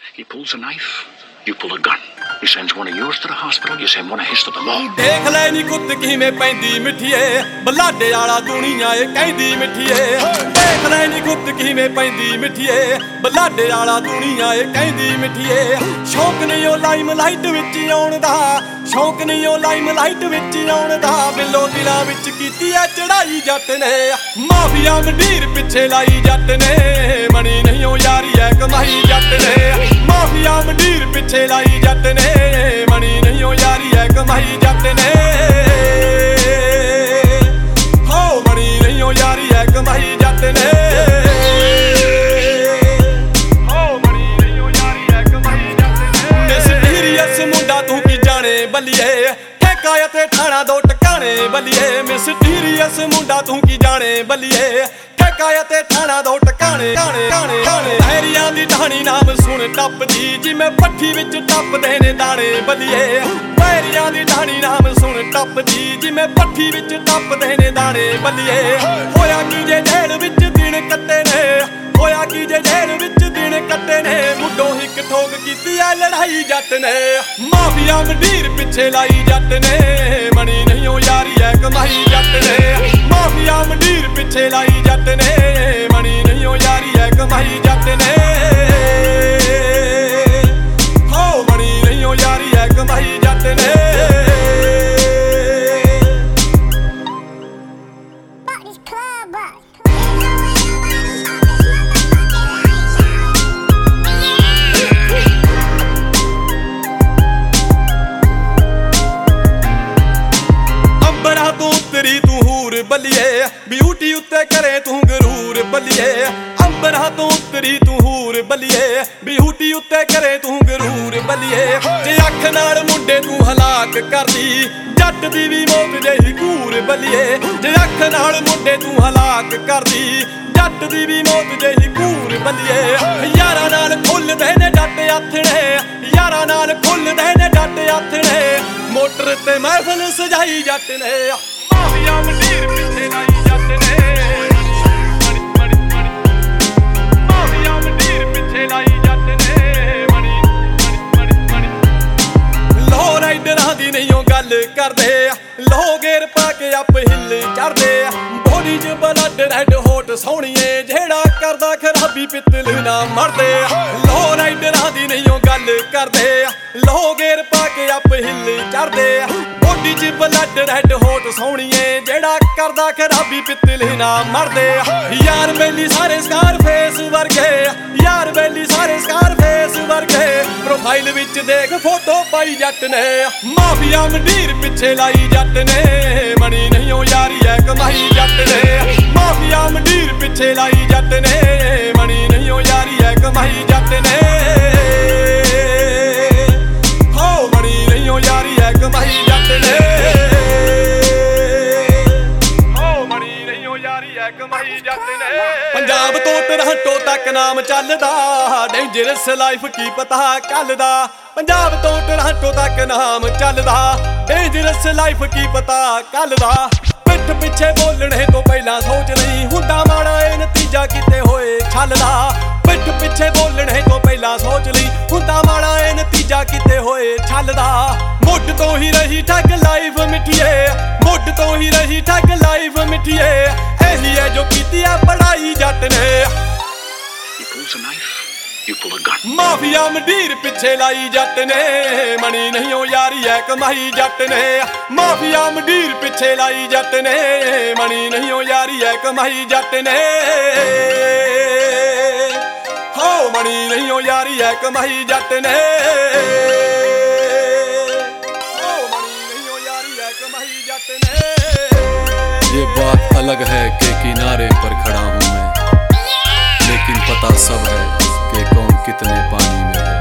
He pulls a knife, you pull a gun. He sends one of yours to the hospital, you send one of his to the mall. ਦੇਖ ਲੈ ਨੀ ਕੁੱਤ ਕਿਵੇਂ ਪੈਂਦੀ ਮਿੱਠੀਏ, ਬਲਾਡੇ ਵਾਲਾ ਦੁਨੀਆ ਏ ਕਹਿੰਦੀ ਮਿੱਠੀਏ। ਦੇਖ ਲੈ ਨੀ ਕੁੱਤ ਕਿਵੇਂ ਪੈਂਦੀ ਮਿੱਠੀਏ, ਬਲਾਡੇ ਵਾਲਾ ਦੁਨੀਆ ਏ ਕਹਿੰਦੀ ਮਿੱਠੀਏ। ਸ਼ੌਕ ਨਹੀਂ ਉਹ ਲਾਈਮ ਲਾਈਟ ਵਿੱਚ ਆਉਣ ਦਾ, ਸ਼ੌਕ ਨਹੀਂ ਉਹ ਲਾਈਮ ਲਾਈਟ ਵਿੱਚ ਆਉਣ ਦਾ। ਬਿੱਲੋ ਦਿਲਾਂ ਵਿੱਚ ਕੀਤੀ ਐ ਚੜਾਈ ਜੱਟ ਨੇ, ਮਾਫੀਆ ਮੰਡੀਰ ਪਿੱਛੇ ਲਾਈ ਜੱਟ ਨੇ। ਮਣੀ ਨਹੀਂ ਉਹ ਯਾਰੀ ਐ ਕਮਾਈ ਜੱਟ ਨੇ, ਮਾਫੀਆ ਮੰਡੀਰ ਪਿੱਛੇ ਲਾਈ ਜੱਟ ਨੇ। ਮਣੀ ਨਹੀਂ ਉਹ ਯਾਰੀ ਐ ਕਮਾਈ ਜੱਟ ਨੇ, ਹੋ ਮਣੀ ਨਹੀਂ ਉਹ ਯਾਰੀ ਐ ਕਮਾਈ ਜੱਟ ਨੇ, ਹੋ ਮਣੀ ਨਹੀਂ ਉਹ ਯਾਰੀ ਐ ਕਮਾਈ ਜੱਟ ਨੇ। ਮਿਸਟੀਰੀਅਸ ਮੁੰਡਾ ਤੂੰ ਕੀ ਜਾਣੇ ਬੱਲੀਏ, ਠੇਕਾ ਅਤੇ ਠਾਣਾ ਦੋ ਟਿਕਾਣੇ ਬੱਲੀਏ। ਮਿਸਟੀਰੀਅਸ ਮੁੰਡਾ ਤੂੰ ਕੀ ਜਾਣੇ ਬੱਲੀਏ, ਠੇਕਾ ਅਤੇ ਠਾਣਾ ਦੋ ਟਿਕਾਣੇ। ਹੈਰੀਆਂ ਦੀ ਢਾਣੀ ਨਾਮ ਸੁਣ ਟੱਪਦੀ, ਜਿਵੇਂ ਪੱਠੀ ਵਿੱਚ ਟੱਪਦੇ ਨੇ ਦਾਣੇ ਬੱਲੀਏ। ਹੈਰੀਆਂ ਦੀ ਢਾਣੀ ਨਾਮ ਸੁਣ ਟੱਪਦੀ, ਜਿਵੇਂ ਪੱਠੀ ਵਿੱਚ ਟੱਪਦੇ ਨੇ ਦਾਣੇ ਬੱਲੀਏ। ਹੋਇਆ ਕੀ ਜੇ ਜੇਲ੍ਹ ਵਿੱਚ ਦਿਨ ਕੱਟੇ ਨੇ, ਹੋਇਆ ਕੀ ਜੇ ਜੇਲ੍ਹ ਵਿੱਚ ਦਿਨ ਕੱਟੇ ਨੇ। ਮੁੱਢੋਂ ਇੱਕ ਠੋਕ ਕੀਤੀ ਐ ਲੜਾਈ ਜੱਟ ਨੇ, ਮਾਫੀਆ ਮੰਡੀਰ ਪਿੱਛੇ ਲਾਈ ਜੱਟ ਨੇ। ਮਣੀ ਨਹੀਂ ਉਹ ਯਾਰੀ ਐ ਕਮਾਈ ਜੱਟ ਨੇ, ਮਾਫੀਆ ਮੰਡੀਰ ਪਿੱਛੇ ਲਾਈ ਜੱਟ ਨੇ। ਮਣੀ ਨਹੀਂ ਉਹ ਯਾਰੀ ਐ ਕਮਾਈ ਜੱਟ ਨੇ, ਹੋ ਮਣੀ ਨਹੀਂ ਉਹ ਯਾਰੀ ਐ ਕਮਾਈ ਜੱਟ ਨੇ। ਅੰਬਰਾਂ ਤੋਂ ਉਤਰੀ ਤੂੰ ਹੂਰ ਬੱਲੀਏ, ਬਿਊਟੀ ਉੱਤੇ ਕਰੇ ਤੂੰ ਗਰੂਰ ਬੱਲੀਏ। ਅੰਬਰਾਂ ਤੋਂ ਉਤਰੀ ਤੂੰ ਹੂਰ ਬੱਲੀਏ, ਬਿਊਟੀ ਉੱਤੇ ਕਰੇ ਤੂੰ ਗਰੂਰ ਬੱਲੀਏ। ਜੇ ਅੱਖ ਨਾਲ ਮੁੰਡੇ ਤੂੰ ਹਲਾਕ ਕਰਦੀ, ਜੱਟ ਦੀ ਵੀ ਮੌਤ ਜਿਹੀ ਘੂਰ ਬੱਲੀਏ। ਜੇ ਅੱਖ ਨਾਲ ਮੁੰਡੇ ਤੂੰ ਹਲਾਕ ਕਰਦੀ, ਜੱਟ ਦੀ ਵੀ ਮੌਤ ਜਿਹੀ ਘੂਰ ਬੱਲੀਏ। ਯਾਰਾਂ ਨਾਲ ਖੁੱਲਦੇ ਨੇ ਜੱਟ ਆਥਣੇ, ਯਾਰਾਂ ਨਾਲ ਖੁੱਲਦੇ ਨੇ ਜੱਟ ਆਥਣੇ। ਮੋਟਰ ਤੇ ਮਹਿਫਲ ਸਜਾਈ ਜੱਟ ਨੇ, ਮਾਫੀਆ ਮੰਡੀਰ ਪਿੱਛੇ ਲਾਈ ਜੱਟ ਨੇ। ਮਾਫੀਆ ਮੰਡੀਰ ਪਿੱਛੇ ਲਾਈ ਜੱਟ ਨੇ। ਲੋ ਰਾਈਡਰਾਂ ਦੀ ਨਹੀਂ ਉਹ ਗੱਲ ਕਰਦੇ, ਲੋ ਗੇਰ ਪਾ ਕੇ ਆਪ ਹਿੱਲ ਚੜਦੇ। ਬੋਡੀ 'ਚ ਬਲੱਡ ਰੈਡ ਹੋਟ ਸੋਹਣੀਏ, ਜਿਹੜਾ ਕਰਦਾ ਖਰਾਬੀ ਪਿੱਤਲ ਨਾ ਮਰਦੇ। ਲੋ ਰਾਈਡਰਾਂ ਦੀ ਨਹੀਂ ਉਹ ਗੱਲ ਕਰਦੇ, ਲੋ ਗੇਰ ਪਾ ਕੇ ਆਪ ਹਿੱਲ ਚੜਦੇ। ਬੋਡੀ 'ਚ ਬਲੱਡ ਰੈਡ ਹੋਟ ਸੋਹਣੀਏ, ਜਿਹੜਾ ਕਰਦਾ ਖਰਾਬੀ ਪਿੱਤਲ ਨਾ ਮਰਦੇ। ਯਾਰ ਬੇਲੀ ਸਾਰੇ ਸਕਾਰ ਫੇਸ ਵਰਗੇ, ਯਾਰ ਬੇਲੀ ਸਾਰੇ ਸਕਾਰ ਫੇਸ ਵਰਗੇ। ਪ੍ਰੋਫਾਈਲ ਵਿੱਚ ਦੇਖ ਫੋਟੋ ਪਾਈ ਜੱਟ ਨੇ, ਮਾਫੀਆ ਮੰਡੀਰ ਪਿੱਛੇ ਲਾਈ ਜੱਟ ਨੇ। ਮਣੀ ਨਹੀਂ ਉਹ ਯਾਰੀ ਐ ਕਮਾਈ ਜੱਟ ਨੇ, ਮਾਫੀਆ ਮੰਡੀਰ ਪਿੱਛੇ ਲਾਈ ਜੱਟ ਨੇ। ਮਣੀ ਨਹੀਂ ਉਹ ਯਾਰੀ ਐ ਕਮਾਈ ਜੱਟ ਨੇ, ਹੋ ਮਣੀ ਨਹੀਂ ਉਹ ਯਾਰੀ ਐ ਕਮਾਈ ਜੱਟ ਨੇ, ਹੋ ਮਣੀ ਨਹੀਂ ਉਹ ਯਾਰੀ ਐ ਕਮਾਈ ਜੱਟ ਨੇ। ਪੰਜਾਬ ਤੋਂ ਟੋਰਾਂਟੋ ਤੱਕ ਨਾਮ ਚੱਲਦਾ, ਡੇਂਜਰਸ ਲਾਈਫ ਕੀ ਪਤਾ ਕੱਲ ਦਾ। ਪੰਜਾਬ ਤੋਂ ਟੋਰਾਂਟੋ ਤੱਕ ਨਾਮ ਚੱਲਦਾ, ਡੇਂਜਰਸ ਲਾਈਫ ਕੀ ਪਤਾ ਕੱਲ ਦਾ। ਪਿੱਠ ਪਿੱਛੇ ਬੋਲਣੇ ਤੋਂ ਪਹਿਲਾਂ ਸੋਚ ਨਹੀਂ, ਹੁੰਦਾ ਮਾੜਾ ਇਹ ਨਤੀਜਾ ਕਿਤੇ ਹੋਏ ਛੱਲਦਾ। ਪਿੱਠ ਪਿੱਛੇ ਬੋਲਣੇ ਤੋਂ ਪਹਿਲਾਂ ਸੋਚ ਲਈ, ਹੁੰਦਾ ਮਾੜਾ ਇਹ ਨਤੀਜਾ ਕਿਤੇ ਹੋਏ ਛੱਲਦਾ। ਮੁੱਢ ਤੋਂ ਹੀ ਰਹੀ ਠੱਗ ਲਾਈਫ ਮਿੱਠੀਏ, ਮੁੱਢ ਤੋਂ ਹੀ ਰਹੀ ਠੱਗ ਲਾਈਫ ਮਿੱਠੀਏ। ਇਹੀ ਹੈ ਜੋ ਕੀਤੀ ਆ ਪੜਾਈ ਜੱਟ ਨੇ, He pulls a knife, you pull a gun. Mafia ਮੰਡੀਰ ਪਿੱਛੇ ਲਾਈ ਜੱਟ ਨੇ। ਮਣੀ ਨਹੀਂ ਉਹ ਯਾਰੀ ਐ ਕਮਾਈ ਜੱਟ ਨੇ, ਮਾਫੀਆ ਮੰਡੀਰ ਪਿੱਛੇ ਲਾਈ ਜੱਟ ਨੇ। ਮਣੀ ਨਹੀਂ ਉਹ ਯਾਰੀ ਐ ਕਮਾਈ ਜੱਟ ਨੇ, ਹੋ ਮਣੀ ਨਹੀਂ ਉਹ ਯਾਰੀ ਐ ਕਮਾਈ ਜੱਟ ਨੇ, ਹੋ ਮਣੀ ਨਹੀਂ ਉਹ ਯਾਰੀ ਐ ਕਮਾਈ ਜੱਟ ਨੇ। ये बात अलग है कि किनारे पर खड़ा हूँ मैं, लेकिन पता सब है कि कौन कितने पानी में है।